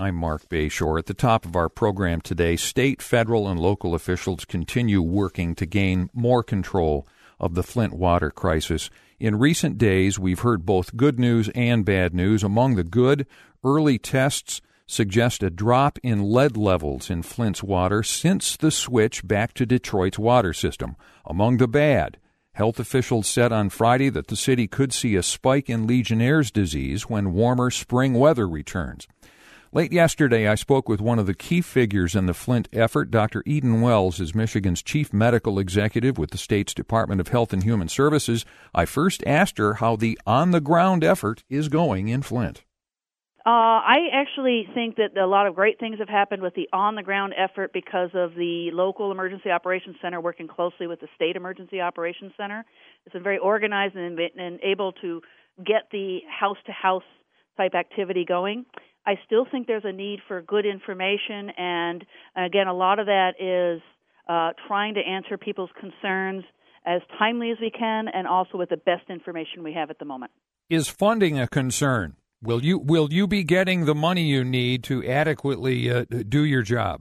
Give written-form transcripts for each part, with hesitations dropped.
I'm Mark Bayshore. At the top of our program today, state, federal, and local officials continue working to gain more control of the Flint water crisis. In recent days, we've heard both good news and bad news. Among the good, early tests suggest a drop in lead levels in Flint's water since the switch back to Detroit's water system. Among the bad, health officials said on Friday that the city could see a spike in Legionnaire's disease when warmer spring weather returns. Late yesterday, I spoke with one of the key figures in the Flint effort. Dr. Eden Wells is Michigan's chief medical executive with the state's Department of Health and Human Services. I first asked her how the on-the-ground effort is going in Flint. I actually think that a lot of great things have happened with the on-the-ground effort because of the local Emergency Operations Center working closely with the State Emergency Operations Center. It's been very organized and able to get the house-to-house type activity going. I still think there's a need for good information, and again, a lot of that is trying to answer people's concerns as timely as we can and also with the best information we have at the moment. Is funding a concern? Will you be getting the money you need to adequately do your job?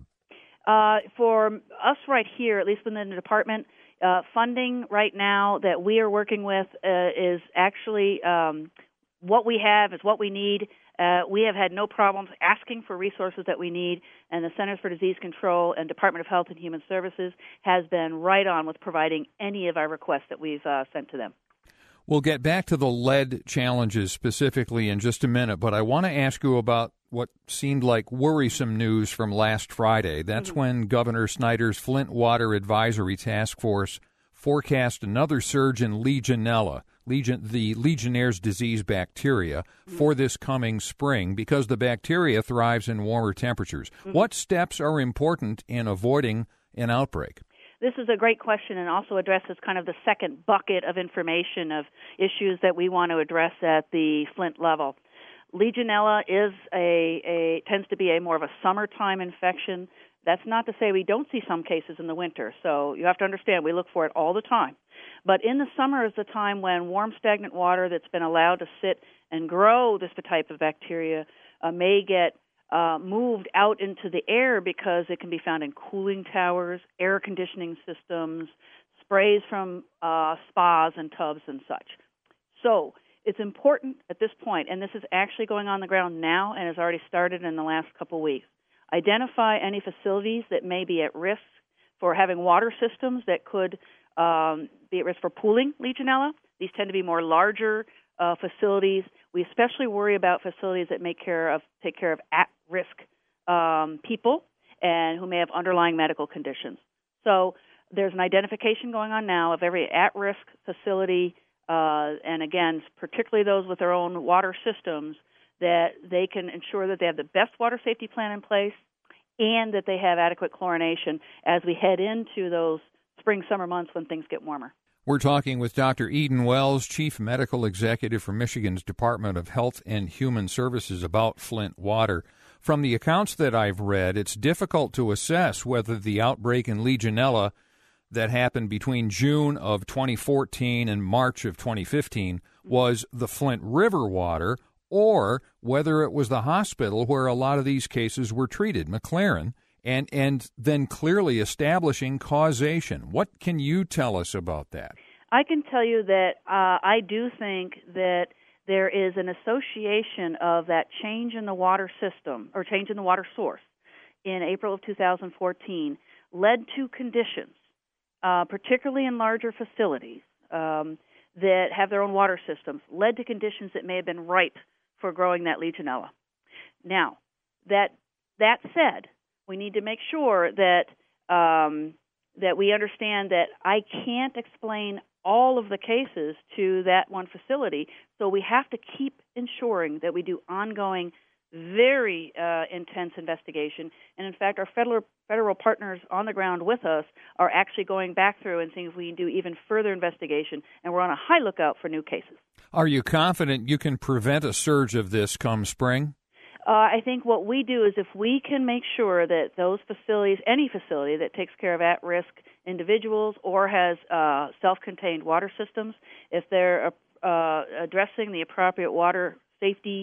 For us right here, at least within the department, funding right now that we are working with is actually what we have is what we need. We have had no problems asking for resources that we need, and the Centers for Disease Control and Department of Health and Human Services has been right on with providing any of our requests that we've sent to them. We'll get back to the lead challenges specifically in just a minute, but I want to ask you about what seemed like worrisome news from last Friday. That's when Governor Snyder's Flint Water Advisory Task Force forecast another surge in Legionella, the Legionnaire's disease bacteria, for this coming spring because the bacteria thrives in warmer temperatures. What steps are important in avoiding an outbreak? This is a great question and also addresses kind of the second bucket of information of issues that we want to address at the Flint level. Legionella tends to be a more of a summertime infection. That's not to say we don't see some cases in the winter. So you have to understand we look for it all the time. But in the summer is the time when warm, stagnant water that's been allowed to sit and grow this type of bacteria may get moved out into the air because it can be found in cooling towers, air conditioning systems, sprays from spas and tubs and such. So it's important at this point, and this is actually going on the ground now and has already started in the last couple of weeks. Identify any facilities that may be at risk for having water systems that could be at risk for pooling Legionella. These tend to be more larger facilities. We especially worry about facilities that take care of at-risk people and who may have underlying medical conditions. So there's an identification going on now of every at-risk facility, and again, particularly those with their own water systems, that they can ensure that they have the best water safety plan in place and that they have adequate chlorination as we head into those spring, summer months when things get warmer. We're talking with Dr. Eden Wells, Chief Medical Executive for Michigan's Department of Health and Human Services, about Flint water. From the accounts that I've read, it's difficult to assess whether the outbreak in Legionella that happened between June of 2014 and March of 2015 was the Flint River water or whether it was the hospital where a lot of these cases were treated, McLaren, and then clearly establishing causation. What can you tell us about that? I can tell you that I do think that there is an association of that change in the water system or change in the water source in April of 2014 led to conditions, particularly in larger facilities that have their own water systems, led to conditions that may have been ripe for growing that Legionella. Now, that said, we need to make sure that that we understand that I can't explain all of the cases to that one facility, so we have to keep ensuring that we do ongoing, very intense investigation. And in fact, our federal partners on the ground with us are actually going back through and seeing if we can do even further investigation, and we're on a high lookout for new cases. Are you confident you can prevent a surge of this come spring? I think what we do is if we can make sure that those facilities, any facility that takes care of at-risk individuals or has self-contained water systems, if they're addressing the appropriate water safety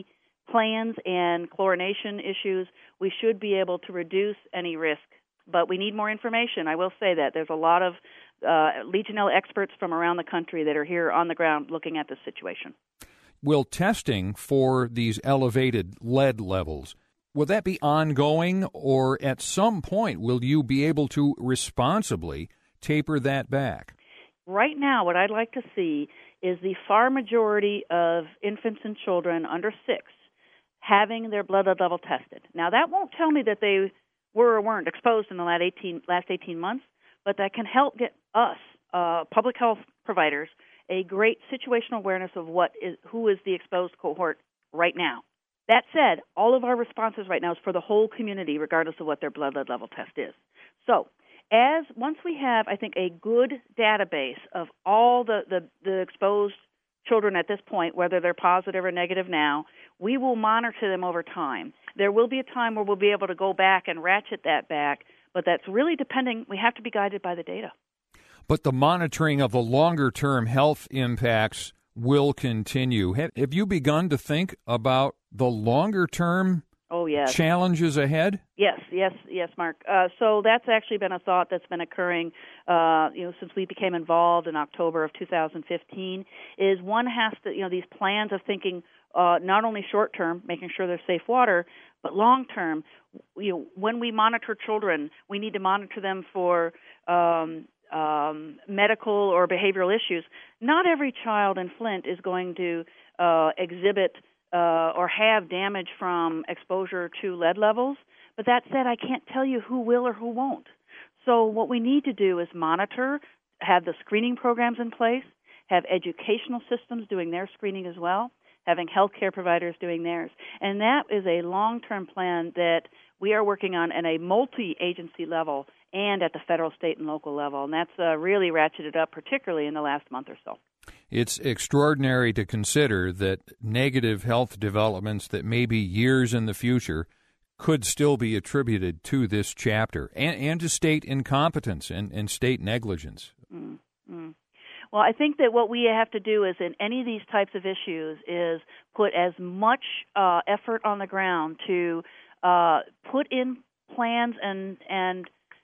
plans and chlorination issues, we should be able to reduce any risk. But we need more information. I will say that. There's a lot of Legionella experts from around the country that are here on the ground looking at this situation. Will testing for these elevated lead levels, will that be ongoing, or at some point will you be able to responsibly taper that back? Right now, what I'd like to see is the far majority of infants and children under 6 having their blood level tested. Now, that won't tell me that they were or weren't exposed in the last 18 months, but that can help get us, public health providers, a great situational awareness of who is the exposed cohort right now. That said, all of our responses right now is for the whole community, regardless of what their blood level test is. So, once we have, I think, a good database of all the exposed children at this point, whether they're positive or negative now, we will monitor them over time. There will be a time where we'll be able to go back and ratchet that back, but that's really depending. We have to be guided by the data. But the monitoring of the longer-term health impacts will continue. Have you begun to think about the longer-term challenges ahead? Yes, Mark. So that's actually been a thought that's been occurring, since we became involved in October of 2015. Is one has to, these plans of thinking not only short term, making sure there's safe water, but long term. When we monitor children, we need to monitor them for medical or behavioral issues. Not every child in Flint is going to exhibit or have damage from exposure to lead levels. But that said, I can't tell you who will or who won't. So what we need to do is monitor, have the screening programs in place, have educational systems doing their screening as well, having healthcare providers doing theirs. And that is a long-term plan that we are working on at a multi-agency level and at the federal, state, and local level. And that's really ratcheted up, particularly in the last month or so. It's extraordinary to consider that negative health developments that may be years in the future could still be attributed to this chapter and to state incompetence and state negligence. Mm-hmm. Well, I think that what we have to do is in any of these types of issues is put as much effort on the ground to put in plans and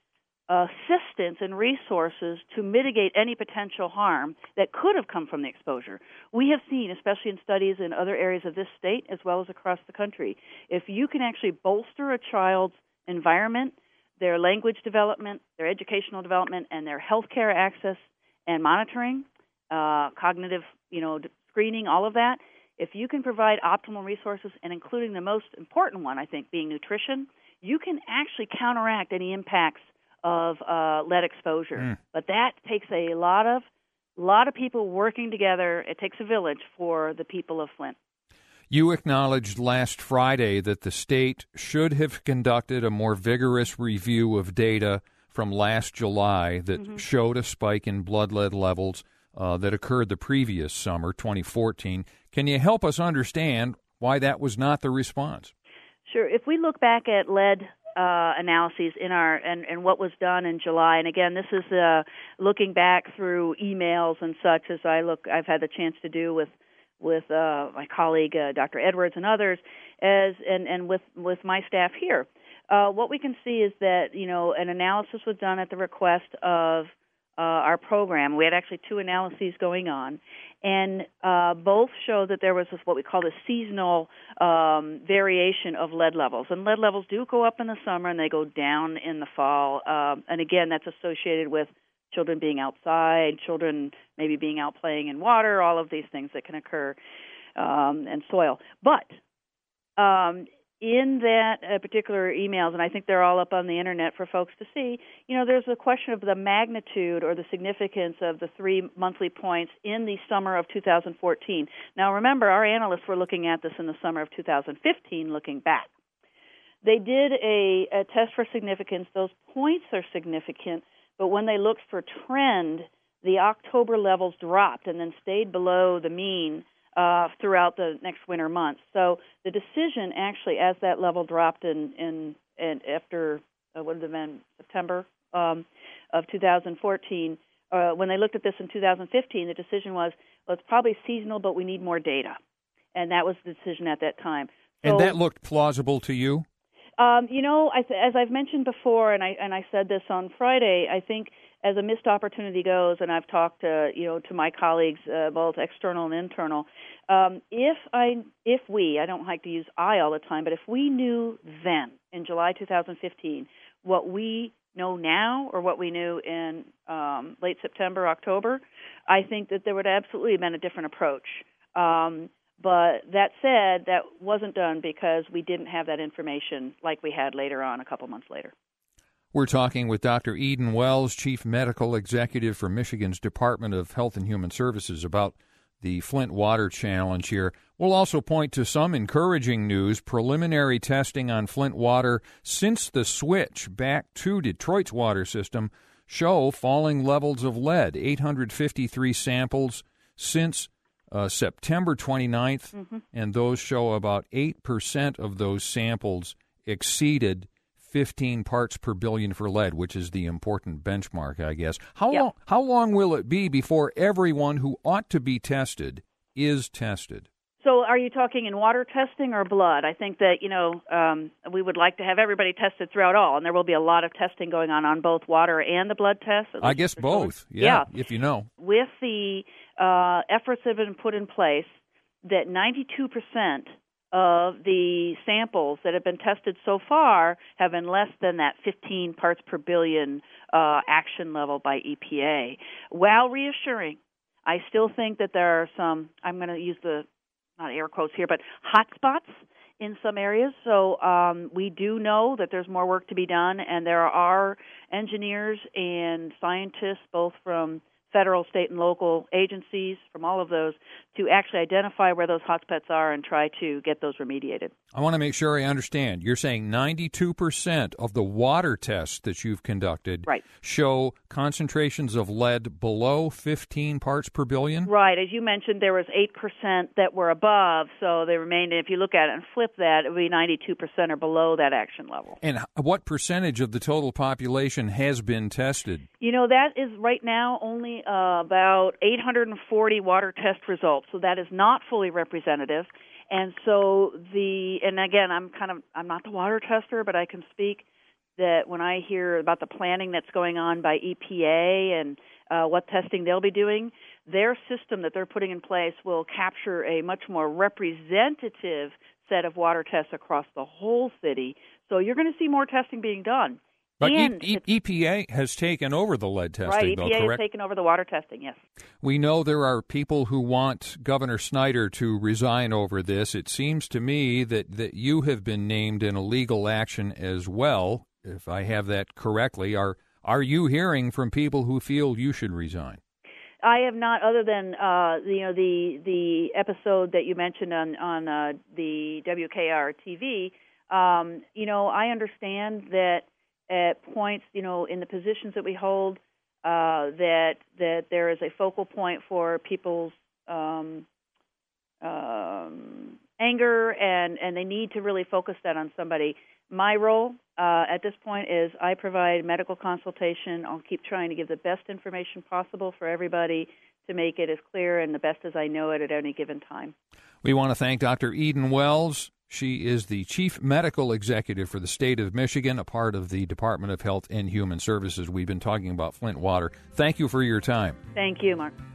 assistance and resources to mitigate any potential harm that could have come from the exposure. We have seen, especially in studies in other areas of this state as well as across the country, if you can actually bolster a child's environment, their language development, their educational development, and their healthcare access and monitoring, cognitive, screening, all of that, if you can provide optimal resources, and including the most important one, I think, being nutrition, you can actually counteract any impacts of lead exposure. But that takes a lot of people working together. It takes a village for the people of Flint. You acknowledged last Friday that the state should have conducted a more vigorous review of data from last July that showed a spike in blood lead levels that occurred the previous summer, 2014. Can you help us understand why that was not the response? Sure. If we look back at lead analyses in our and what was done in July, and again, this is looking back through emails and such as I've had the chance to do with my colleague Dr. Edwards and others, and with my staff here. What we can see is that an analysis was done at the request of our program. We had actually 2 analyses going on, and both show that there was what we call the seasonal variation of lead levels. And lead levels do go up in the summer, and they go down in the fall. And again, that's associated with children being outside, children maybe being out playing in water, all of these things that can occur, and soil. But in that particular emails, and I think they're all up on the internet for folks to see, there's a question of the magnitude or the significance of the 3 monthly points in the summer of 2014. Now, remember, our analysts were looking at this in the summer of 2015, looking back. They did a test for significance. Those points are significant, but when they looked for trend, the October levels dropped and then stayed below the mean throughout the next winter months. So the decision actually, as that level dropped in after what would have been September of 2014, when they looked at this in 2015, the decision was, well, it's probably seasonal, but we need more data, and that was the decision at that time. And that looked plausible to you? As I've mentioned before, and I said this on Friday, I think as a missed opportunity goes, and I've talked to my colleagues, both external and internal, if we, I don't like to use I all the time, but if we knew then, in July 2015, what we know now or what we knew in late September, October, I think that there would absolutely have been a different approach. But that said, that wasn't done because we didn't have that information like we had later on, a couple months later. We're talking with Dr. Eden Wells, Chief Medical Executive for Michigan's Department of Health and Human Services, about the Flint water challenge here. We'll also point to some encouraging news. Preliminary testing on Flint water since the switch back to Detroit's water system show falling levels of lead, 853 samples since September 29th, and those show about 8% of those samples exceeded 15 parts per billion for lead, which is the important benchmark, I guess. How long will it be before everyone who ought to be tested is tested? So are you talking in water testing or blood? I think that, we would like to have everybody tested throughout all, and there will be a lot of testing going on both water and the blood tests. I guess both, yeah, if you know. With the efforts that have been put in place, that 92% of the samples that have been tested so far have been less than that 15 parts per billion action level by EPA. While reassuring, I still think that there are some, I'm going to use the, not air quotes here, but hot spots in some areas. So we do know that there's more work to be done, and there are engineers and scientists, both from federal, state, and local agencies, from all of those, to actually identify where those hotspots are and try to get those remediated. I want to make sure I understand. You're saying 92% of the water tests that you've conducted show concentrations of lead below 15 parts per billion? Right. As you mentioned, there was 8% that were above, so they remained, if you look at it and flip that, it would be 92% or below that action level. And what percentage of the total population has been tested? That is right now only about 840 water test results, so that is not fully representative. And so and again, I'm not the water tester, but I can speak that when I hear about the planning that's going on by EPA and what testing they'll be doing, their system that they're putting in place will capture a much more representative set of water tests across the whole city. So you're going to see more testing being done. But EPA has taken over the lead testing, though, correct? EPA has taken over the water testing, yes. We know there are people who want Governor Snyder to resign over this. It seems to me that you have been named in a legal action as well, if I have that correctly. Are you hearing from people who feel you should resign? I have not, other than the episode that you mentioned on the WKR TV. I understand that at points, in the positions that we hold, that there is a focal point for people's anger, and they need to really focus that on somebody. My role at this point is I provide medical consultation. I'll keep trying to give the best information possible for everybody to make it as clear and the best as I know it at any given time. We want to thank Dr. Eden Wells. She is the Chief Medical Executive for the state of Michigan, a part of the Department of Health and Human Services. We've been talking about Flint water. Thank you for your time. Thank you, Mark.